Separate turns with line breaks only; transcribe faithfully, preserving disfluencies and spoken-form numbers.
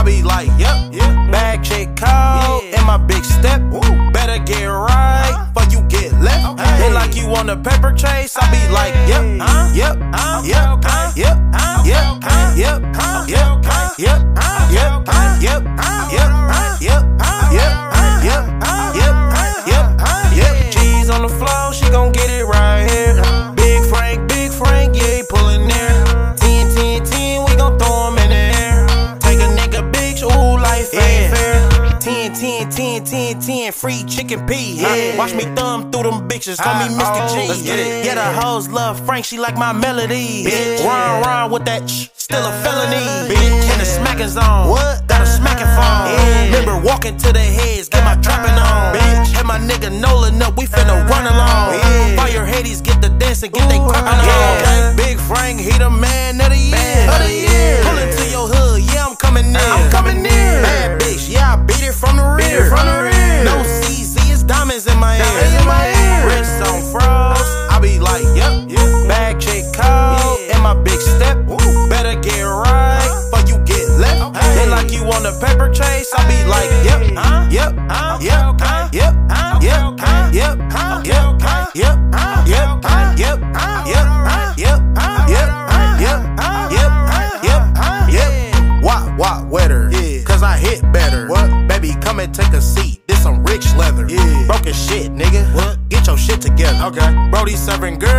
I be like, yep, yep. Bag chick call, yeah. In my big step. Woo. Better get right, uh, before you get left. Okay. They like you on the paper chase, I be like, yep, uh, yep, uh, yep, uh, yep, uh, yep, uh, yep, uh, yep, uh, yep, uh, yep, uh, yep, uh, yep, uh, yep, uh, yep, uh, yep, uh, yep, uh, yep, uh, yep. G's on the floor, she gon' get it right here. Big Frank, Big Frank, yeah, he pullin' there. ten, ten, ten, we gon' throw him in the air. Take a nigga big, ooh, life ain't fair. ten, ten, ten, ten, ten, free chicken P. Yeah. Watch me thumb through them bitches, call me Mister G. Let's get it. Yeah, the hoes love Frank, she like my melody. Bitch. Run, run with that sh, still a felony. Bitch. In the smacking zone, what? Got a smacking phone. Yeah. Remember walking to the heads, get my trapping on. Bitch. Had my nigga Nolan up, we finna run along. Yeah. Fire Hades, get the dance and get they crappin' yeah. on. Big Frank, he the man of the year. Man of the year. Pull into your hood, yeah, I'm coming near. I'm coming near. Bad bitch, yeah, I beat it from the rear. From the rear. No C Z, it's diamonds in my ear. In my ear. Wrist on froze, I be like, yep, yep. Bag chick call, yeah. In my big step. Woo. Better get right, before you get left. Okay. They like you on the paper chase, I be like, yep, uh, yep, uh, yep, uh, yep, uh, yep, uh, yep, uh, yep, uh, yep, uh, yep, uh, yep, uh, yep, uh, yep, uh, yep, uh, yep, uh, yep, uh, yep, uh, yep. Wop, wop, wetter, yeah. Cause I hit better. What? Baby, come and take a seat. This some rich leather. Yeah. Broken shit, nigga. What? Get your shit together. Okay. Brody serving girl.